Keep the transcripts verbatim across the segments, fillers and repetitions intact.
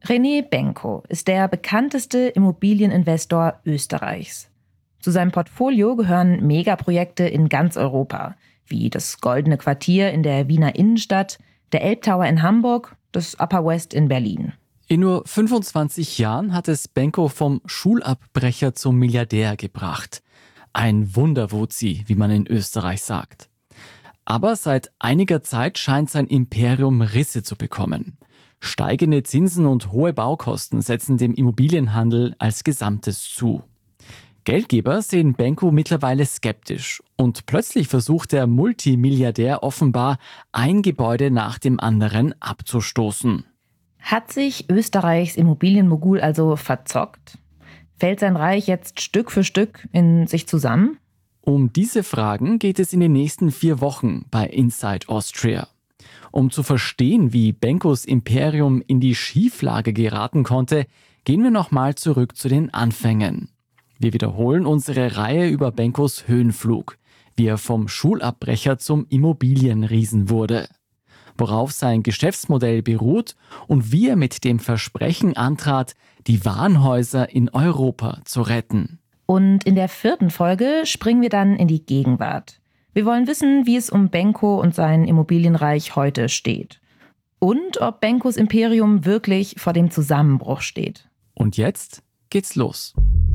René Benko ist der bekannteste Immobilieninvestor Österreichs. Zu seinem Portfolio gehören Megaprojekte in ganz Europa, wie das Goldene Quartier in der Wiener Innenstadt, der Elbtower in Hamburg, das Upper West in Berlin. In nur fünfundzwanzig Jahren hat es Benko vom Schulabbrecher zum Milliardär gebracht. Ein Wunderwuzi, wie man in Österreich sagt. Aber seit einiger Zeit scheint sein Imperium Risse zu bekommen. Steigende Zinsen und hohe Baukosten setzen dem Immobilienhandel als Gesamtes zu. Geldgeber sehen Benko mittlerweile skeptisch und plötzlich versucht der Multimilliardär offenbar, ein Gebäude nach dem anderen abzustoßen. Hat sich Österreichs Immobilienmogul also verzockt? Fällt sein Reich jetzt Stück für Stück in sich zusammen? Um diese Fragen geht es in den nächsten vier Wochen bei Inside Austria. Um zu verstehen, wie Benkos Imperium in die Schieflage geraten konnte, gehen wir nochmal zurück zu den Anfängen. Wir wiederholen unsere Reihe über Benkos Höhenflug, wie er vom Schulabbrecher zum Immobilienriesen wurde, worauf sein Geschäftsmodell beruht und wie er mit dem Versprechen antrat, die Warenhäuser in Europa zu retten. Und in der vierten Folge springen wir dann in die Gegenwart. Wir wollen wissen, wie es um Benko und sein Immobilienreich heute steht. Und ob Benkos Imperium wirklich vor dem Zusammenbruch steht. Und jetzt geht's los.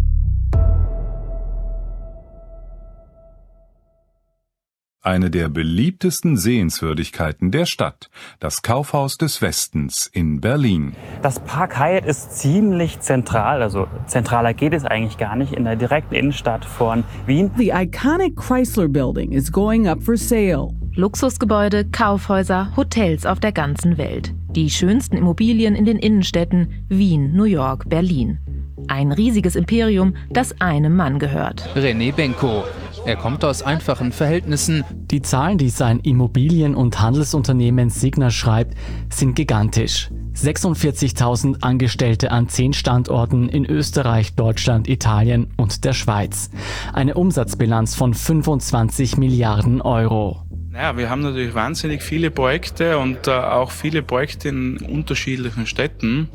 Eine der beliebtesten Sehenswürdigkeiten der Stadt, das Kaufhaus des Westens in Berlin. Das Park Hyatt ist ziemlich zentral, also zentraler geht es eigentlich gar nicht, in der direkten Innenstadt von Wien. The iconic Chrysler Building is going up for sale. Luxusgebäude, Kaufhäuser, Hotels auf der ganzen Welt. Die schönsten Immobilien in den Innenstädten Wien, New York, Berlin. Ein riesiges Imperium, das einem Mann gehört. René Benko. Er kommt aus einfachen Verhältnissen. Die Zahlen, die sein Immobilien- und Handelsunternehmen Signa schreibt, sind gigantisch. sechsundvierzigtausend Angestellte an zehn Standorten in Österreich, Deutschland, Italien und der Schweiz. Eine Umsatzbilanz von fünfundzwanzig Milliarden Euro. Naja, wir haben natürlich wahnsinnig viele Projekte und äh, auch viele Projekte in unterschiedlichen Städten.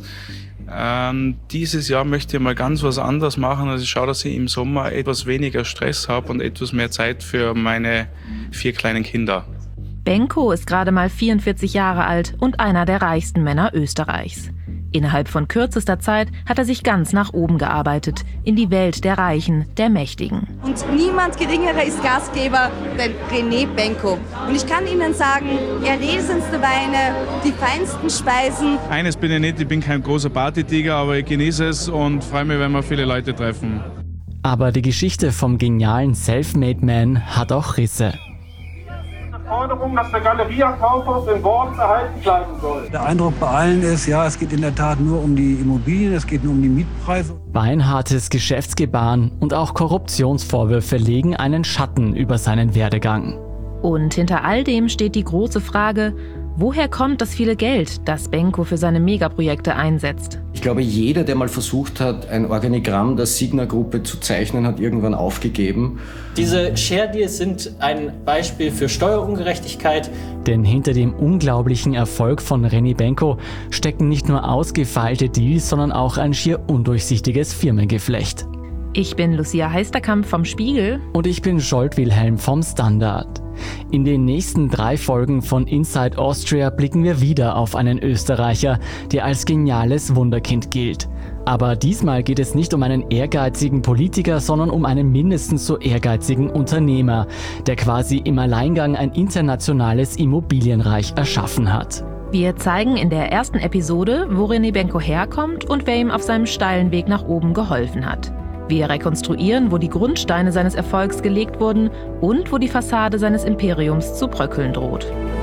Ähm, dieses Jahr möchte ich mal ganz was anderes machen. Also ich schaue, dass ich im Sommer etwas weniger Stress habe und etwas mehr Zeit für meine vier kleinen Kinder. Benko ist gerade mal vierundvierzig Jahre alt und einer der reichsten Männer Österreichs. Innerhalb von kürzester Zeit hat er sich ganz nach oben gearbeitet, in die Welt der Reichen, der Mächtigen. Und niemand geringerer ist Gastgeber denn René Benko. Und ich kann Ihnen sagen, erlesenste Weine, die feinsten Speisen. Eines bin ich nicht, ich bin kein großer Partytiger, aber ich genieße es und freue mich, wenn wir viele Leute treffen. Aber die Geschichte vom genialen Selfmade-Man hat auch Risse. Forderung, dass der Galeria-Kaufhaus in Worms erhalten bleiben soll. Der Eindruck bei allen ist, ja, es geht in der Tat nur um die Immobilien, es geht nur um die Mietpreise. Beinhartes Geschäftsgebaren und auch Korruptionsvorwürfe legen einen Schatten über seinen Werdegang. Und hinter all dem steht die große Frage, woher kommt das viele Geld, das Benko für seine Megaprojekte einsetzt? Ich glaube, jeder, der mal versucht hat, ein Organigramm der Signa-Gruppe zu zeichnen, hat irgendwann aufgegeben. Diese Share Deals sind ein Beispiel für Steuerungerechtigkeit. Denn hinter dem unglaublichen Erfolg von René Benko stecken nicht nur ausgefeilte Deals, sondern auch ein schier undurchsichtiges Firmengeflecht. Ich bin Lucia Heisterkamp vom Spiegel. Und ich bin Scholt Wilhelm vom Standard. In den nächsten drei Folgen von Inside Austria blicken wir wieder auf einen Österreicher, der als geniales Wunderkind gilt. Aber diesmal geht es nicht um einen ehrgeizigen Politiker, sondern um einen mindestens so ehrgeizigen Unternehmer, der quasi im Alleingang ein internationales Immobilienreich erschaffen hat. Wir zeigen in der ersten Episode, wo René Benko herkommt und wer ihm auf seinem steilen Weg nach oben geholfen hat. Wir rekonstruieren, wo die Grundsteine seines Erfolgs gelegt wurden und wo die Fassade seines Imperiums zu bröckeln droht.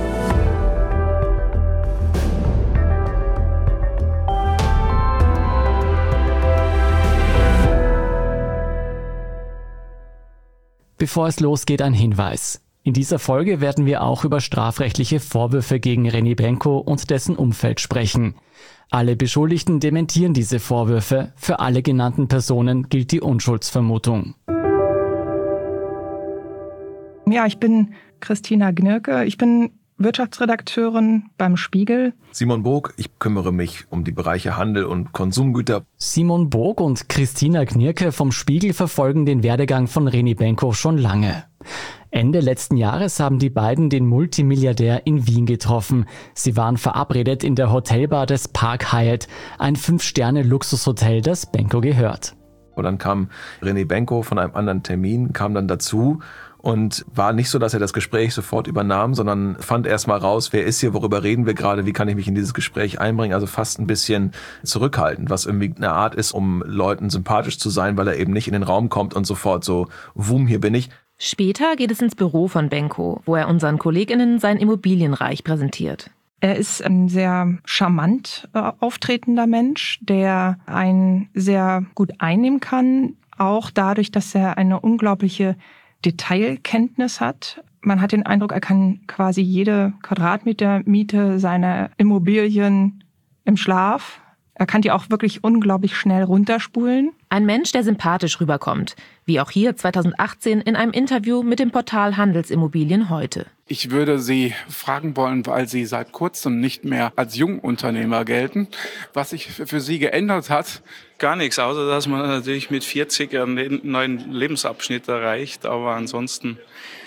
Bevor es losgeht, ein Hinweis. In dieser Folge werden wir auch über strafrechtliche Vorwürfe gegen René Benko und dessen Umfeld sprechen. Alle Beschuldigten dementieren diese Vorwürfe. Für alle genannten Personen gilt die Unschuldsvermutung. Ja, ich bin Christina Gnirke. Ich bin Wirtschaftsredakteurin beim Spiegel. Simon Burg, ich kümmere mich um die Bereiche Handel und Konsumgüter. Simon Burg und Christina Gnierke vom Spiegel verfolgen den Werdegang von René Benko schon lange. Ende letzten Jahres haben die beiden den Multimilliardär in Wien getroffen. Sie waren verabredet in der Hotelbar des Park Hyatt, ein Fünf-Sterne-Luxushotel, das Benko gehört. Und dann kam René Benko von einem anderen Termin, kam dann dazu und war nicht so, dass er das Gespräch sofort übernahm, sondern fand erst mal raus, wer ist hier, worüber reden wir gerade, wie kann ich mich in dieses Gespräch einbringen, also fast ein bisschen zurückhaltend, was irgendwie eine Art ist, um Leuten sympathisch zu sein, weil er eben nicht in den Raum kommt und sofort so, wumm, hier bin ich. Später geht es ins Büro von Benko, wo er unseren KollegInnen sein Immobilienreich präsentiert. Er ist ein sehr charmant äh, auftretender Mensch, der einen sehr gut einnehmen kann, auch dadurch, dass er eine unglaubliche Detailkenntnis hat. Man hat den Eindruck, er kann quasi jede Quadratmeter Miete seiner Immobilien im Schlaf. Er kann die auch wirklich unglaublich schnell runterspulen. Ein Mensch, der sympathisch rüberkommt, wie auch hier zweitausendachtzehn in einem Interview mit dem Portal Handelsimmobilien heute. Ich würde Sie fragen wollen, weil Sie seit kurzem nicht mehr als Jungunternehmer gelten, was sich für Sie geändert hat. Gar nichts, außer dass man natürlich mit vierzig einen neuen Lebensabschnitt erreicht, aber ansonsten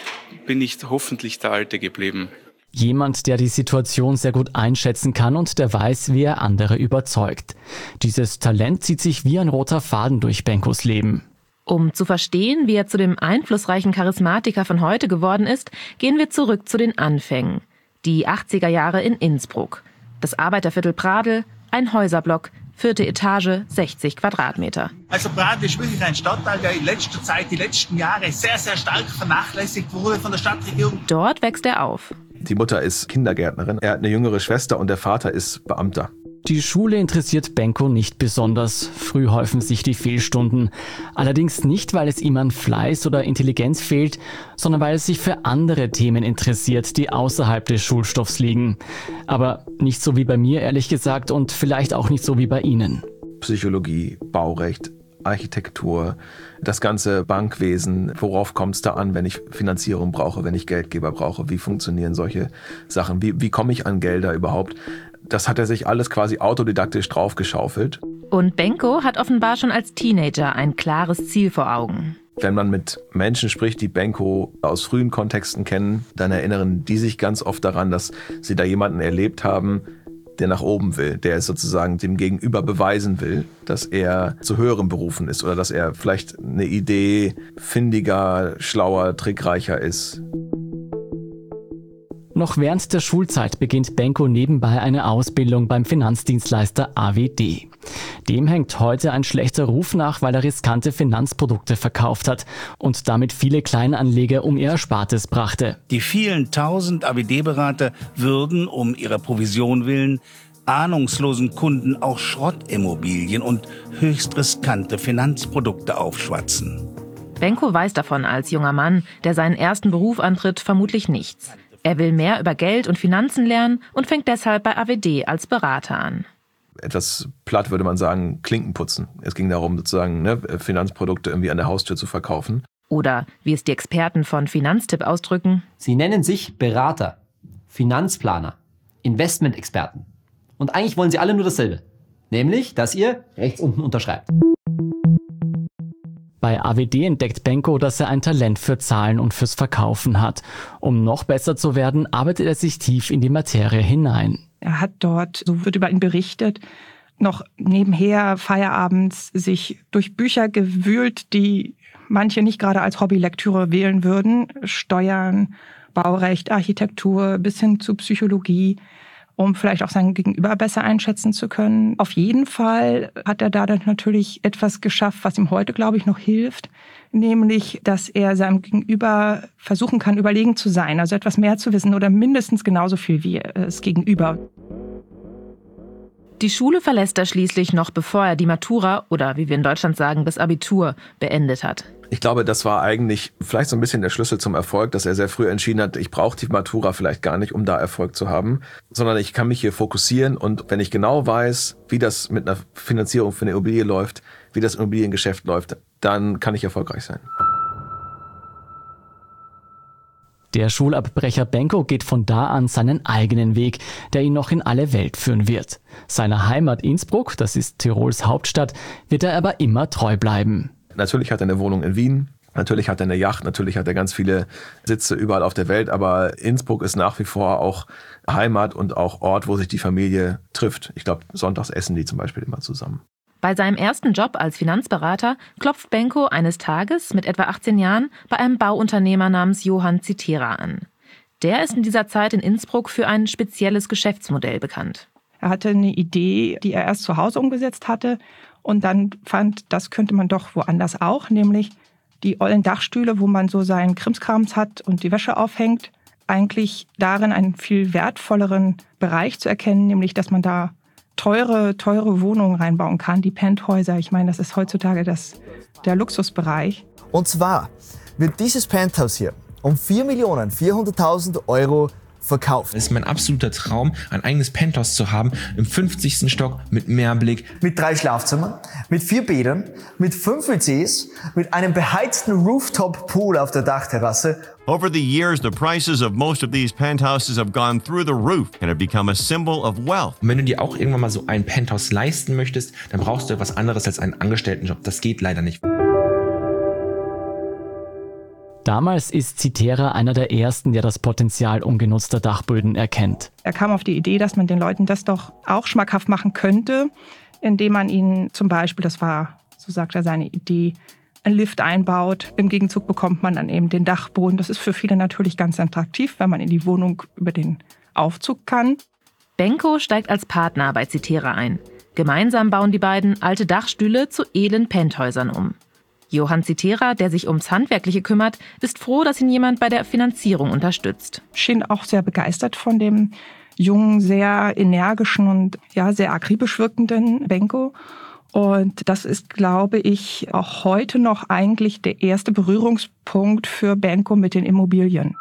bin ich hoffentlich der Alte geblieben. Jemand, der die Situation sehr gut einschätzen kann und der weiß, wie er andere überzeugt. Dieses Talent zieht sich wie ein roter Faden durch Benkos Leben. Um zu verstehen, wie er zu dem einflussreichen Charismatiker von heute geworden ist, gehen wir zurück zu den Anfängen. Die achtziger Jahre in Innsbruck. Das Arbeiterviertel Pradl, ein Häuserblock, vierte Etage, sechzig Quadratmeter. Also Pradl ist wirklich ein Stadtteil, der in letzter Zeit, die letzten Jahre sehr, sehr stark vernachlässigt wurde von der Stadtregierung. Dort wächst er auf. Die Mutter ist Kindergärtnerin, er hat eine jüngere Schwester und der Vater ist Beamter. Die Schule interessiert Benko nicht besonders. Früh häufen sich die Fehlstunden. Allerdings nicht, weil es ihm an Fleiß oder Intelligenz fehlt, sondern weil es sich für andere Themen interessiert, die außerhalb des Schulstoffs liegen. Aber nicht so wie bei mir, ehrlich gesagt, und vielleicht auch nicht so wie bei Ihnen. Psychologie, Baurecht, Architektur, das ganze Bankwesen, worauf kommt es da an, wenn ich Finanzierung brauche, wenn ich Geldgeber brauche, wie funktionieren solche Sachen, wie, wie komme ich an Gelder überhaupt? Das hat er sich alles quasi autodidaktisch draufgeschaufelt. Und Benko hat offenbar schon als Teenager ein klares Ziel vor Augen. Wenn man mit Menschen spricht, die Benko aus frühen Kontexten kennen, dann erinnern die sich ganz oft daran, dass sie da jemanden erlebt haben, der nach oben will, der es sozusagen dem Gegenüber beweisen will, dass er zu höheren Berufen ist oder dass er vielleicht eine Idee findiger, schlauer, trickreicher ist. Noch während der Schulzeit beginnt Benko nebenbei eine Ausbildung beim Finanzdienstleister A W D. Dem hängt heute ein schlechter Ruf nach, weil er riskante Finanzprodukte verkauft hat und damit viele Kleinanleger um ihr Erspartes brachte. Die vielen tausend A W D-Berater würden um ihrer Provision willen ahnungslosen Kunden auch Schrottimmobilien und höchst riskante Finanzprodukte aufschwatzen. Benko weiß davon als junger Mann, der seinen ersten Beruf antritt, vermutlich nichts. Er will mehr über Geld und Finanzen lernen und fängt deshalb bei A W D als Berater an. Etwas platt würde man sagen, Klinken putzen. Es ging darum, sozusagen ne, Finanzprodukte irgendwie an der Haustür zu verkaufen. Oder, wie es die Experten von Finanztipp ausdrücken: Sie nennen sich Berater, Finanzplaner, Investmentexperten. Und eigentlich wollen sie alle nur dasselbe. Nämlich, dass ihr rechts unten unterschreibt. Bei A W D entdeckt Benko, dass er ein Talent für Zahlen und fürs Verkaufen hat. Um noch besser zu werden, arbeitet er sich tief in die Materie hinein. Er hat dort, so wird über ihn berichtet, noch nebenher feierabends sich durch Bücher gewühlt, die manche nicht gerade als Hobbylektüre wählen würden. Steuern, Baurecht, Architektur bis hin zu Psychologie, um vielleicht auch sein Gegenüber besser einschätzen zu können. Auf jeden Fall hat er da dann natürlich etwas geschafft, was ihm heute, glaube ich, noch hilft, nämlich, dass er seinem Gegenüber versuchen kann, überlegen zu sein, also etwas mehr zu wissen oder mindestens genauso viel wie es Gegenüber. Die Schule verlässt er schließlich noch, bevor er die Matura oder, wie wir in Deutschland sagen, das Abitur beendet hat. Ich glaube, das war eigentlich vielleicht so ein bisschen der Schlüssel zum Erfolg, dass er sehr früh entschieden hat, ich brauche die Matura vielleicht gar nicht, um da Erfolg zu haben, sondern ich kann mich hier fokussieren und wenn ich genau weiß, wie das mit einer Finanzierung für eine Immobilie läuft, wie das Immobiliengeschäft läuft, dann kann ich erfolgreich sein. Der Schulabbrecher Benko geht von da an seinen eigenen Weg, der ihn noch in alle Welt führen wird. Seiner Heimat Innsbruck, das ist Tirols Hauptstadt, wird er aber immer treu bleiben. Natürlich hat er eine Wohnung in Wien, natürlich hat er eine Yacht, natürlich hat er ganz viele Sitze überall auf der Welt, aber Innsbruck ist nach wie vor auch Heimat und auch Ort, wo sich die Familie trifft. Ich glaube, sonntags essen die zum Beispiel immer zusammen. Bei seinem ersten Job als Finanzberater klopft Benko eines Tages mit etwa achtzehn Jahren bei einem Bauunternehmer namens Johann Citera an. Der ist in dieser Zeit in Innsbruck für ein spezielles Geschäftsmodell bekannt. Er hatte eine Idee, die er erst zu Hause umgesetzt hatte und dann fand, das könnte man doch woanders auch, nämlich die ollen Dachstühle, wo man so seinen Krimskrams hat und die Wäsche aufhängt, eigentlich darin einen viel wertvolleren Bereich zu erkennen, nämlich dass man da teure, teure Wohnungen reinbauen kann, die Penthäuser. Ich meine, das ist heutzutage das, der Luxusbereich. Und zwar wird dieses Penthouse hier um vier Millionen vierhunderttausend Euro verkauft. Es ist mein absoluter Traum, ein eigenes Penthouse zu haben, im fünfzigsten Stock mit Meerblick. Mit drei Schlafzimmern, mit vier Bädern, mit fünf W Cs, mit einem beheizten Rooftop-Pool auf der Dachterrasse. Over the years, the prices of most of these penthouses have gone through the roof and have become a symbol of wealth. Und wenn du dir auch irgendwann mal so ein Penthouse leisten möchtest, dann brauchst du etwas anderes als einen Angestelltenjob. Das geht leider nicht. Damals ist Citera einer der ersten, der das Potenzial ungenutzter Dachböden erkennt. Er kam auf die Idee, dass man den Leuten das doch auch schmackhaft machen könnte, indem man ihnen zum Beispiel, das war, so sagt er, seine Idee, einen Lift einbaut. Im Gegenzug bekommt man dann eben den Dachboden. Das ist für viele natürlich ganz attraktiv, wenn man in die Wohnung über den Aufzug kann. Benko steigt als Partner bei Citera ein. Gemeinsam bauen die beiden alte Dachstühle zu edlen Penthäusern um. Johann Citera, der sich ums Handwerkliche kümmert, ist froh, dass ihn jemand bei der Finanzierung unterstützt. Schien auch sehr begeistert von dem jungen, sehr energischen und ja, sehr akribisch wirkenden Benko. Und das ist, glaube ich, auch heute noch eigentlich der erste Berührungspunkt für Benko mit den Immobilien.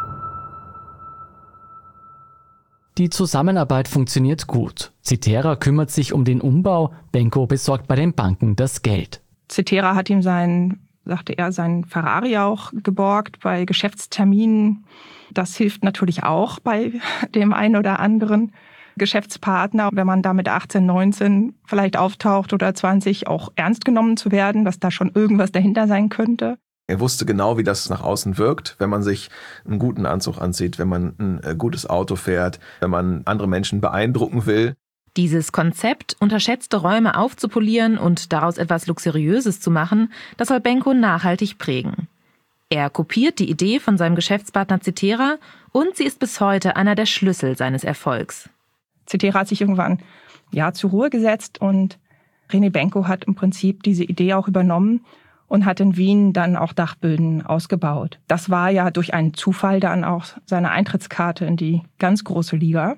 Die Zusammenarbeit funktioniert gut. Citera kümmert sich um den Umbau, Benko besorgt bei den Banken das Geld. Citera hat ihm seinen, sagte er, seinen Ferrari auch geborgt bei Geschäftsterminen. Das hilft natürlich auch bei dem einen oder anderen Geschäftspartner, wenn man da mit achtzehn, neunzehn vielleicht auftaucht oder zwanzig, auch ernst genommen zu werden, dass da schon irgendwas dahinter sein könnte. Er wusste genau, wie das nach außen wirkt, wenn man sich einen guten Anzug anzieht, wenn man ein gutes Auto fährt, wenn man andere Menschen beeindrucken will. Dieses Konzept, unterschätzte Räume aufzupolieren und daraus etwas Luxuriöses zu machen, das soll Benko nachhaltig prägen. Er kopiert die Idee von seinem Geschäftspartner Citera und sie ist bis heute einer der Schlüssel seines Erfolgs. Citera hat sich irgendwann ja, zur Ruhe gesetzt und René Benko hat im Prinzip diese Idee auch übernommen und hat in Wien dann auch Dachböden ausgebaut. Das war ja durch einen Zufall dann auch seine Eintrittskarte in die ganz große Liga.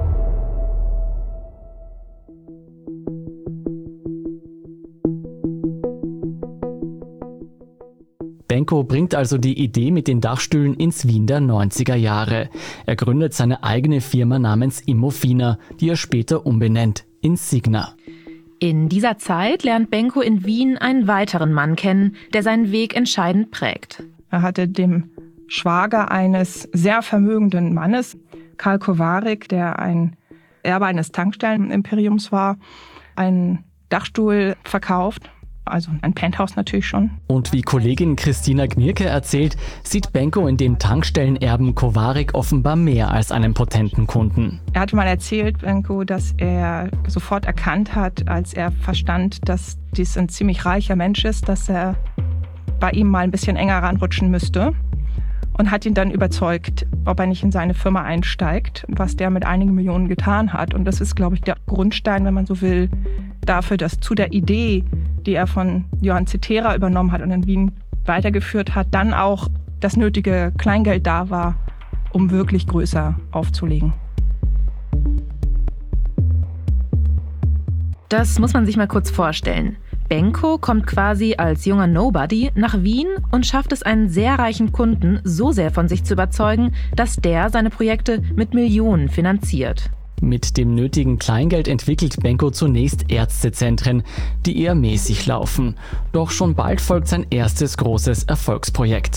Benko bringt also die Idee mit den Dachstühlen ins Wien der neunziger Jahre. Er gründet seine eigene Firma namens Immofina, die er später umbenennt in Signa. In dieser Zeit lernt Benko in Wien einen weiteren Mann kennen, der seinen Weg entscheidend prägt. Er hatte dem Schwager eines sehr vermögenden Mannes, Karl Kowarik, der ein Erbe eines Tankstellenimperiums war, einen Dachstuhl verkauft. Also ein Penthouse natürlich schon. Und wie Kollegin Christina Gnierke erzählt, sieht Benko in dem Tankstellenerben Kowarik offenbar mehr als einen potenten Kunden. Er hat mal erzählt, Benko, dass er sofort erkannt hat, als er verstand, dass dies ein ziemlich reicher Mensch ist, dass er bei ihm mal ein bisschen enger ranrutschen müsste. Und hat ihn dann überzeugt, ob er nicht in seine Firma einsteigt, was der mit einigen Millionen getan hat. Und das ist, glaube ich, der Grundstein, wenn man so will, dafür, dass zu der Idee, die er von Johann Citera übernommen hat und in Wien weitergeführt hat, dann auch das nötige Kleingeld da war, um wirklich größer aufzulegen. Das muss man sich mal kurz vorstellen. Benko kommt quasi als junger Nobody nach Wien und schafft es, einen sehr reichen Kunden so sehr von sich zu überzeugen, dass der seine Projekte mit Millionen finanziert. Mit dem nötigen Kleingeld entwickelt Benko zunächst Ärztezentren, die eher mäßig laufen. Doch schon bald folgt sein erstes großes Erfolgsprojekt.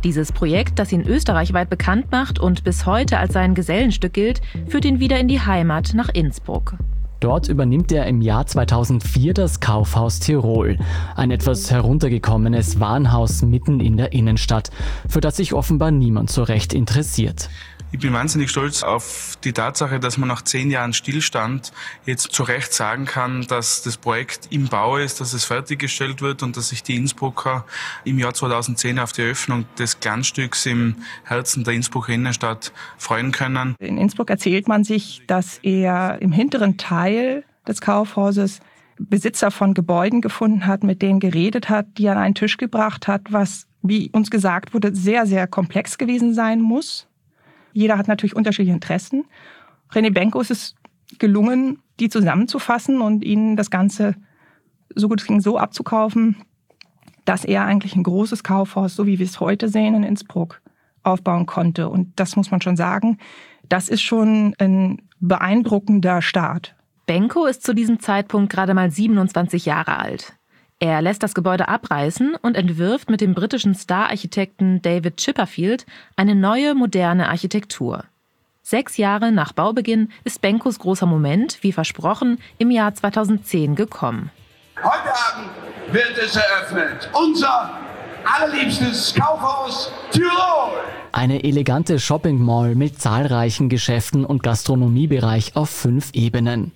Dieses Projekt, das ihn österreichweit bekannt macht und bis heute als sein Gesellenstück gilt, führt ihn wieder in die Heimat nach Innsbruck. Dort übernimmt er im Jahr zweitausendvier das Kaufhaus Tirol, ein etwas heruntergekommenes Warenhaus mitten in der Innenstadt, für das sich offenbar niemand so recht interessiert. Ich bin wahnsinnig stolz auf die Tatsache, dass man nach zehn Jahren Stillstand jetzt zu Recht sagen kann, dass das Projekt im Bau ist, dass es fertiggestellt wird und dass sich die Innsbrucker im Jahr zweitausendzehn auf die Eröffnung des Glanzstücks im Herzen der Innsbrucker Innenstadt freuen können. In Innsbruck erzählt man sich, dass er im hinteren Teil des Kaufhauses Besitzer von Gebäuden gefunden hat, mit denen geredet hat, die an einen Tisch gebracht hat, was, wie uns gesagt wurde, sehr, sehr komplex gewesen sein muss. Jeder hat natürlich unterschiedliche Interessen. René Benko ist es gelungen, die zusammenzufassen und ihnen das Ganze so gut es ging so abzukaufen, dass er eigentlich ein großes Kaufhaus, so wie wir es heute sehen, in Innsbruck aufbauen konnte. Und das muss man schon sagen, das ist schon ein beeindruckender Start. Benko ist zu diesem Zeitpunkt gerade mal siebenundzwanzig Jahre alt. Er lässt das Gebäude abreißen und entwirft mit dem britischen Star-Architekten David Chipperfield eine neue, moderne Architektur. Sechs Jahre nach Baubeginn ist Benkos großer Moment, wie versprochen, im Jahr zweitausendzehn gekommen. Heute Abend wird es eröffnet. Unser allerliebstes Kaufhaus Tirol. Eine elegante Shopping-Mall mit zahlreichen Geschäften und Gastronomiebereich auf fünf Ebenen.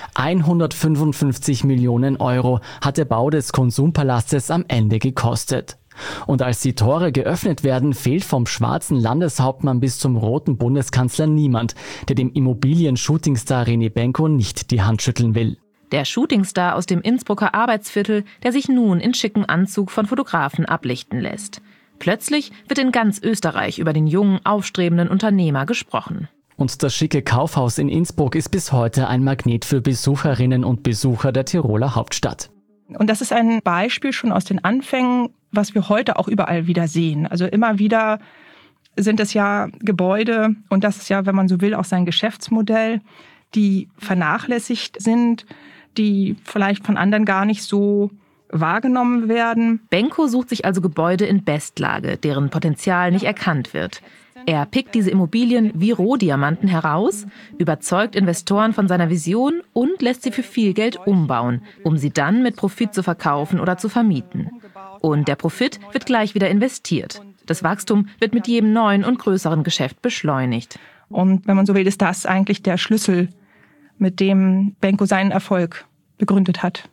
hundertfünfundfünfzig Millionen Euro hat der Bau des Konsumpalastes am Ende gekostet. Und als die Tore geöffnet werden, fehlt vom schwarzen Landeshauptmann bis zum roten Bundeskanzler niemand, der dem Immobilien-Shootingstar René Benko nicht die Hand schütteln will. Der Shootingstar aus dem Innsbrucker Arbeitsviertel, der sich nun in schickem Anzug von Fotografen ablichten lässt. Plötzlich wird in ganz Österreich über den jungen, aufstrebenden Unternehmer gesprochen. Und das schicke Kaufhaus in Innsbruck ist bis heute ein Magnet für Besucherinnen und Besucher der Tiroler Hauptstadt. Und das ist ein Beispiel schon aus den Anfängen, was wir heute auch überall wieder sehen. Also immer wieder sind es ja Gebäude, und das ist ja, wenn man so will, auch sein Geschäftsmodell, die vernachlässigt sind, die vielleicht von anderen gar nicht so wahrgenommen werden. Benko sucht sich also Gebäude in Bestlage, deren Potenzial nicht erkannt wird. Er pickt diese Immobilien wie Rohdiamanten heraus, überzeugt Investoren von seiner Vision und lässt sie für viel Geld umbauen, um sie dann mit Profit zu verkaufen oder zu vermieten. Und der Profit wird gleich wieder investiert. Das Wachstum wird mit jedem neuen und größeren Geschäft beschleunigt. Und wenn man so will, ist das eigentlich der Schlüssel, mit dem Benko seinen Erfolg begründet hat.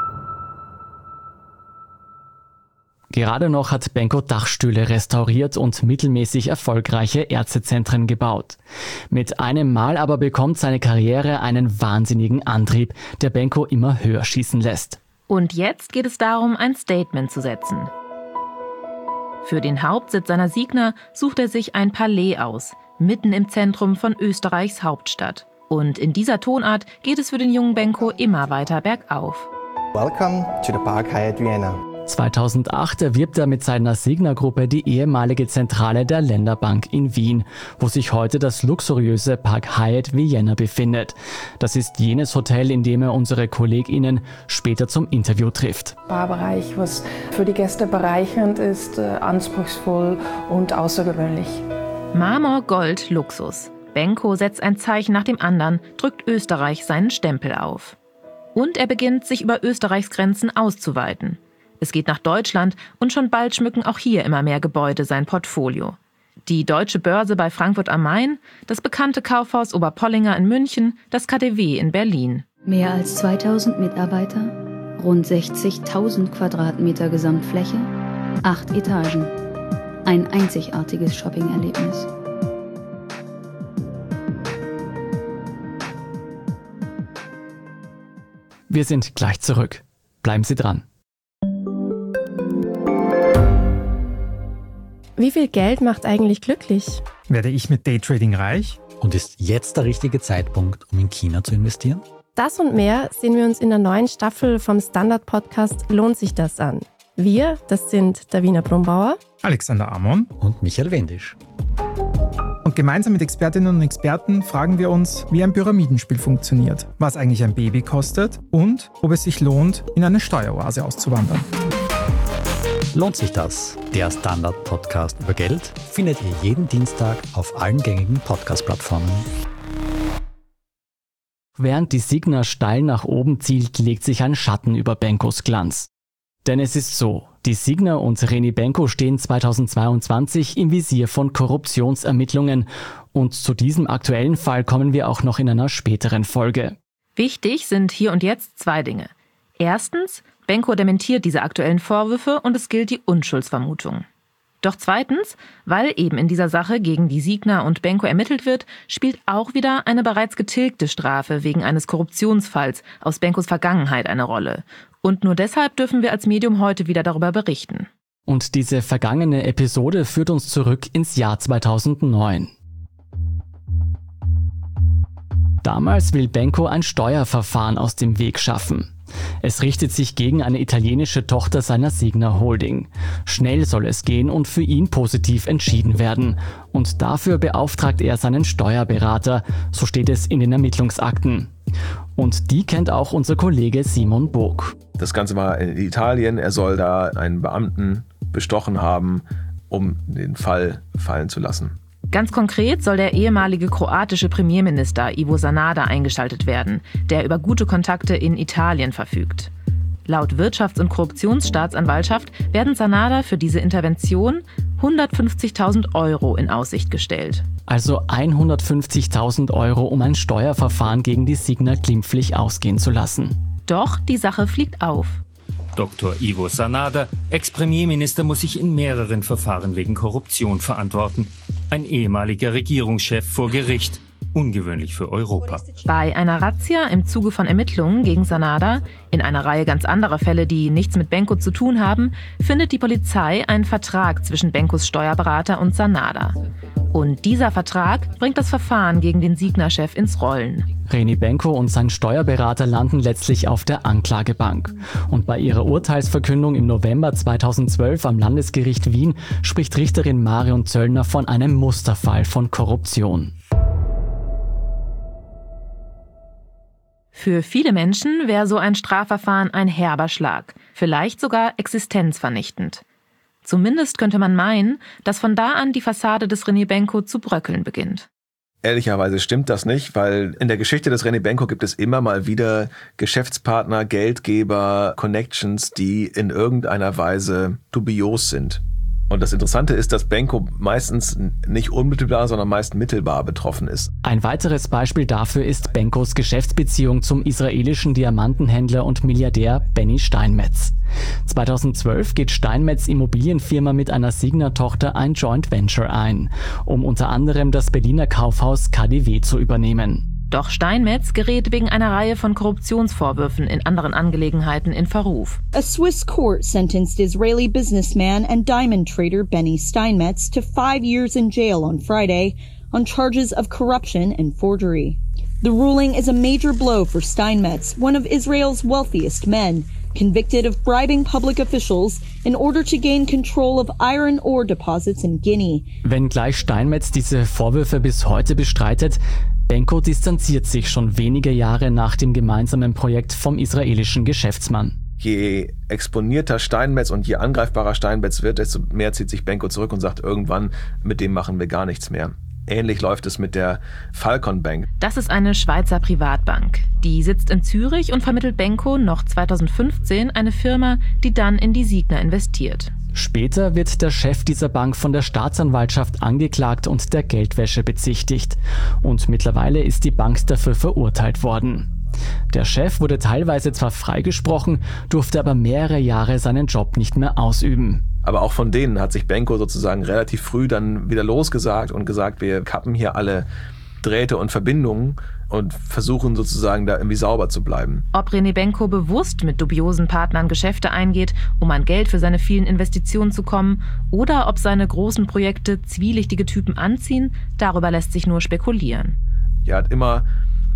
Gerade noch hat Benko Dachstühle restauriert und mittelmäßig erfolgreiche Ärztezentren gebaut. Mit einem Mal aber bekommt seine Karriere einen wahnsinnigen Antrieb, der Benko immer höher schießen lässt. Und jetzt geht es darum, ein Statement zu setzen. Für den Hauptsitz seiner Signa sucht er sich ein Palais aus, mitten im Zentrum von Österreichs Hauptstadt. Und in dieser Tonart geht es für den jungen Benko immer weiter bergauf. Welcome to the Park Hyatt Vienna. zweitausendacht erwirbt er mit seiner Signa-Gruppe die ehemalige Zentrale der Länderbank in Wien, wo sich heute das luxuriöse Park Hyatt Vienna befindet. Das ist jenes Hotel, in dem er unsere KollegInnen später zum Interview trifft. Barbereich, was für die Gäste bereichernd ist, äh, anspruchsvoll und außergewöhnlich. Marmor, Gold, Luxus. Benko setzt ein Zeichen nach dem anderen, drückt Österreich seinen Stempel auf. Und er beginnt, sich über Österreichs Grenzen auszuweiten. Es geht nach Deutschland und schon bald schmücken auch hier immer mehr Gebäude sein Portfolio. Die Deutsche Börse bei Frankfurt am Main, das bekannte Kaufhaus Oberpollinger in München, das K D W in Berlin. Mehr als zweitausend Mitarbeiter, rund sechzigtausend Quadratmeter Gesamtfläche, acht Etagen. Ein einzigartiges Shopping-Erlebnis. Wir sind gleich zurück. Bleiben Sie dran. Wie viel Geld macht eigentlich glücklich? Werde ich mit Daytrading reich? Und ist jetzt der richtige Zeitpunkt, um in China zu investieren? Das und mehr sehen wir uns in der neuen Staffel vom Standard-Podcast Lohnt sich das an. Wir, das sind Davina Brumbauer, Alexander Amon und Michael Wendisch. Und gemeinsam mit Expertinnen und Experten fragen wir uns, wie ein Pyramidenspiel funktioniert, was eigentlich ein Baby kostet und ob es sich lohnt, in eine Steueroase auszuwandern. Lohnt sich das? Der Standard-Podcast über Geld findet ihr jeden Dienstag auf allen gängigen Podcast-Plattformen. Während die Signa steil nach oben zielt, legt sich ein Schatten über Benkos Glanz. Denn es ist so, die Signa und René Benko stehen zweitausendzweiundzwanzig im Visier von Korruptionsermittlungen. Und zu diesem aktuellen Fall kommen wir auch noch in einer späteren Folge. Wichtig sind hier und jetzt zwei Dinge. Erstens, Benko dementiert diese aktuellen Vorwürfe und es gilt die Unschuldsvermutung. Doch zweitens, weil eben in dieser Sache gegen die Signa und Benko ermittelt wird, spielt auch wieder eine bereits getilgte Strafe wegen eines Korruptionsfalls aus Benkos Vergangenheit eine Rolle. Und nur deshalb dürfen wir als Medium heute wieder darüber berichten. Und diese vergangene Episode führt uns zurück ins Jahr zweitausendneun. Damals will Benko ein Steuerverfahren aus dem Weg schaffen. Es richtet sich gegen eine italienische Tochter seiner Signa Holding. Schnell soll es gehen und für ihn positiv entschieden werden. Und dafür beauftragt er seinen Steuerberater, so steht es in den Ermittlungsakten. Und die kennt auch unser Kollege Simon Burg. Das Ganze war in Italien. Er soll da einen Beamten bestochen haben, um den Fall fallen zu lassen. Ganz konkret soll der ehemalige kroatische Premierminister Ivo Sanader eingeschaltet werden, der über gute Kontakte in Italien verfügt. Laut Wirtschafts- und Korruptionsstaatsanwaltschaft werden Sanader für diese Intervention hundertfünfzigtausend Euro in Aussicht gestellt. Also hundertfünfzigtausend Euro, um ein Steuerverfahren gegen die Signa glimpflich ausgehen zu lassen. Doch die Sache fliegt auf. Doktor Ivo Sanader, Ex-Premierminister, muss sich in mehreren Verfahren wegen Korruption verantworten. Ein ehemaliger Regierungschef vor Gericht. Ungewöhnlich für Europa. Bei einer Razzia im Zuge von Ermittlungen gegen Sanader, in einer Reihe ganz anderer Fälle, die nichts mit Benko zu tun haben, findet die Polizei einen Vertrag zwischen Benkos Steuerberater und Sanader. Und dieser Vertrag bringt das Verfahren gegen den Signa-Chef ins Rollen. René Benko und sein Steuerberater landen letztlich auf der Anklagebank. Und bei ihrer Urteilsverkündung im November zweitausendzwölf am Landesgericht Wien spricht Richterin Marion Zöllner von einem Musterfall von Korruption. Für viele Menschen wäre so ein Strafverfahren ein herber Schlag, vielleicht sogar existenzvernichtend. Zumindest könnte man meinen, dass von da an die Fassade des René Benko zu bröckeln beginnt. Ehrlicherweise stimmt das nicht, weil in der Geschichte des René Benko gibt es immer mal wieder Geschäftspartner, Geldgeber, Connections, die in irgendeiner Weise dubios sind. Und das Interessante ist, dass Benko meistens nicht unmittelbar, sondern meist mittelbar betroffen ist. Ein weiteres Beispiel dafür ist Benkos Geschäftsbeziehung zum israelischen Diamantenhändler und Milliardär Benny Steinmetz. zweitausendzwölf geht Steinmetz' Immobilienfirma mit einer Signa-Tochter ein Joint Venture ein, um unter anderem das Berliner Kaufhaus K D W zu übernehmen. Doch Steinmetz gerät wegen einer Reihe von Korruptionsvorwürfen in anderen Angelegenheiten in Verruf. A Swiss court sentenced Israeli businessman and diamond trader Benny Steinmetz to five years in jail on Friday on charges of corruption and forgery. The ruling is a major blow for Steinmetz, one of Israel's wealthiest men, convicted of bribing public officials in order to gain control of iron ore deposits in Guinea. Wenngleich Steinmetz diese Vorwürfe bis heute bestreitet, Benko distanziert sich schon wenige Jahre nach dem gemeinsamen Projekt vom israelischen Geschäftsmann. Je exponierter Steinmetz und je angreifbarer Steinmetz wird, desto mehr zieht sich Benko zurück und sagt irgendwann, mit dem machen wir gar nichts mehr. Ähnlich läuft es mit der Falcon Bank. Das ist eine Schweizer Privatbank. Die sitzt in Zürich und vermittelt Benko noch zweitausendfünfzehn eine Firma, die dann in die Signa investiert. Später wird der Chef dieser Bank von der Staatsanwaltschaft angeklagt und der Geldwäsche bezichtigt. Und mittlerweile ist die Bank dafür verurteilt worden. Der Chef wurde teilweise zwar freigesprochen, durfte aber mehrere Jahre seinen Job nicht mehr ausüben. Aber auch von denen hat sich Benko sozusagen relativ früh dann wieder losgesagt und gesagt, wir kappen hier alle Drähte und Verbindungen und versuchen sozusagen da irgendwie sauber zu bleiben. Ob René Benko bewusst mit dubiosen Partnern Geschäfte eingeht, um an Geld für seine vielen Investitionen zu kommen, oder ob seine großen Projekte zwielichtige Typen anziehen, darüber lässt sich nur spekulieren. Er hat immer,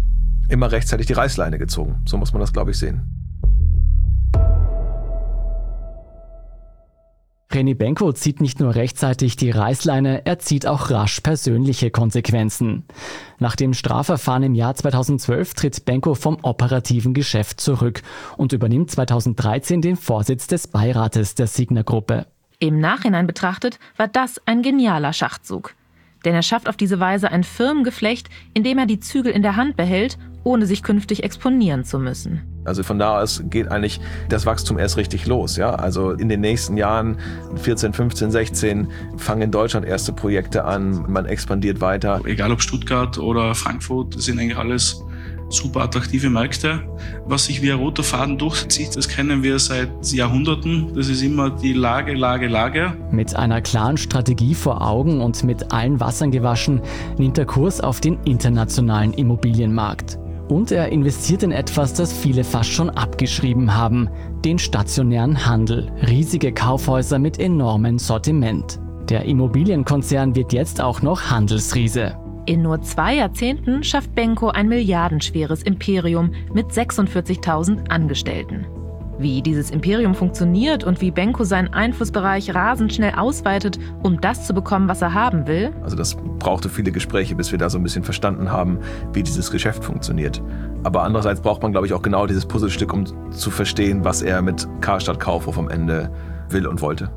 immer rechtzeitig die Reißleine gezogen. So muss man das, glaube ich, sehen. René Benko zieht nicht nur rechtzeitig die Reißleine, er zieht auch rasch persönliche Konsequenzen. Nach dem Strafverfahren im Jahr zweitausendzwölf tritt Benko vom operativen Geschäft zurück und übernimmt zweitausenddreizehn den Vorsitz des Beirates der Signa-Gruppe. Im Nachhinein betrachtet war das ein genialer Schachzug. Denn er schafft auf diese Weise ein Firmengeflecht, in dem er die Zügel in der Hand behält, ohne sich künftig exponieren zu müssen. Also von da aus geht eigentlich das Wachstum erst richtig los. Ja? Also in den nächsten Jahren, vierzehn, fünfzehn, sechzehn, fangen in Deutschland erste Projekte an, man expandiert weiter. Egal ob Stuttgart oder Frankfurt, das sind eigentlich alles super attraktive Märkte. Was sich wie ein roter Faden durchzieht, das kennen wir seit Jahrhunderten. Das ist immer die Lage, Lage, Lage. Mit einer klaren Strategie vor Augen und mit allen Wassern gewaschen, nimmt er Kurs auf den internationalen Immobilienmarkt. Und er investiert in etwas, das viele fast schon abgeschrieben haben, den stationären Handel. Riesige Kaufhäuser mit enormem Sortiment. Der Immobilienkonzern wird jetzt auch noch Handelsriese. In nur zwei Jahrzehnten schafft Benko ein milliardenschweres Imperium mit sechsundvierzigtausend Angestellten. Wie dieses Imperium funktioniert und wie Benko seinen Einflussbereich rasend schnell ausweitet, um das zu bekommen, was er haben will. Also das brauchte viele Gespräche, bis wir da so ein bisschen verstanden haben, wie dieses Geschäft funktioniert. Aber andererseits braucht man, glaube ich, auch genau dieses Puzzlestück, um zu verstehen, was er mit Karstadt Kaufhof am Ende will und wollte.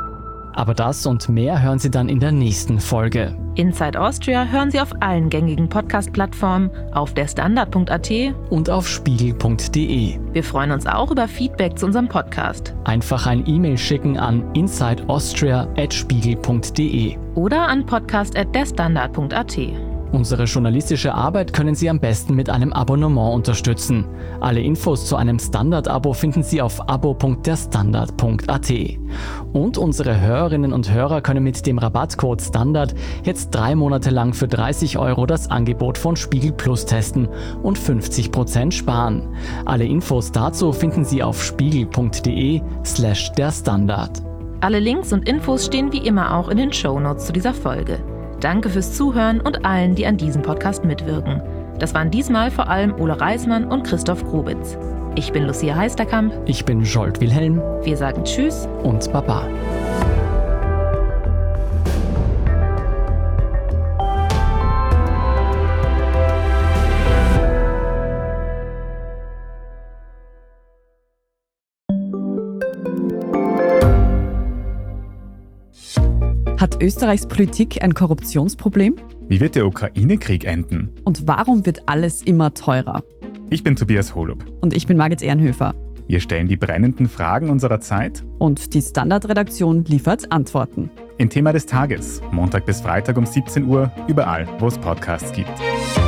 Aber das und mehr hören Sie dann in der nächsten Folge. Inside Austria hören Sie auf allen gängigen Podcast-Plattformen, auf der Standard punkt a t und auf spiegel punkt de. Wir freuen uns auch über Feedback zu unserem Podcast. Einfach ein E-Mail schicken an insideaustria at spiegel punkt de oder an podcast at der standard punkt a t. Unsere journalistische Arbeit können Sie am besten mit einem Abonnement unterstützen. Alle Infos zu einem Standard-Abo finden Sie auf abo punkt der standard punkt a t. Und unsere Hörerinnen und Hörer können mit dem Rabattcode STANDARD jetzt drei Monate lang für dreißig Euro das Angebot von Spiegel Plus testen und fünfzig Prozent sparen. Alle Infos dazu finden Sie auf spiegel punkt de slash der Standard. Alle Links und Infos stehen wie immer auch in den Shownotes zu dieser Folge. Danke fürs Zuhören und allen, die an diesem Podcast mitwirken. Das waren diesmal vor allem Ole Reismann und Christoph Grubitz. Ich bin Lucia Heisterkamp. Ich bin Jolt Wilhelm. Wir sagen Tschüss und Baba. Hat Österreichs Politik ein Korruptionsproblem? Wie wird der Ukraine-Krieg enden? Und warum wird alles immer teurer? Ich bin Tobias Holub. Und ich bin Margit Ehrenhöfer. Wir stellen die brennenden Fragen unserer Zeit. Und die Standard-Redaktion liefert Antworten. Im Thema des Tages, Montag bis Freitag um siebzehn Uhr, überall, wo es Podcasts gibt.